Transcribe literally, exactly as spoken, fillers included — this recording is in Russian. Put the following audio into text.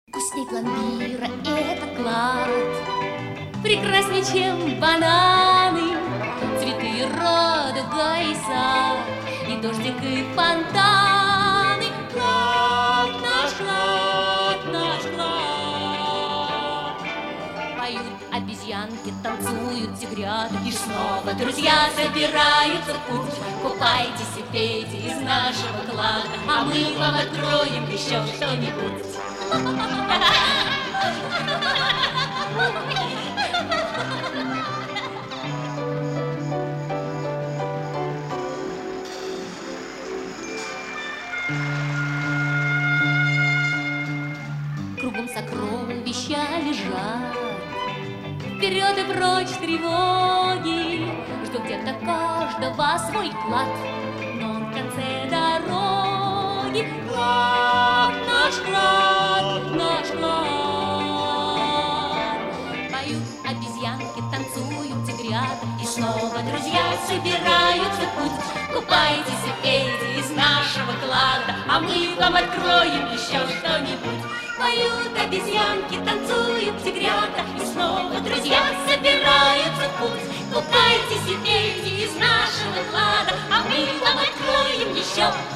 Вкусней пломбира это клад, прекрасней, чем бананы, цветы радуга и сад, и дождик, и фонтаны. Клад, наш клад, наш клад. Поют обезьянки, танцуют тигрята, и снова друзья собираются в путь. Купайтесь и пейте из нашего клада, а мы вам откроем еще что-нибудь. Кругом сокровища лежат, вперед и прочь тревоги, ждут где-то каждого свой клад, но он в конце дороги. Клад, наш клад, наш клад. Поют обезьянки, танцуют тигрята, и снова друзья собираются в путь. Купайтесь и пейте из нашего клада, а мы вам откроем еще что-нибудь. Поют обезьянки, танцуют тигрята, и снова друзья собираются в путь. Купайтесь и пейте из нашего клада, а мы вам откроем еще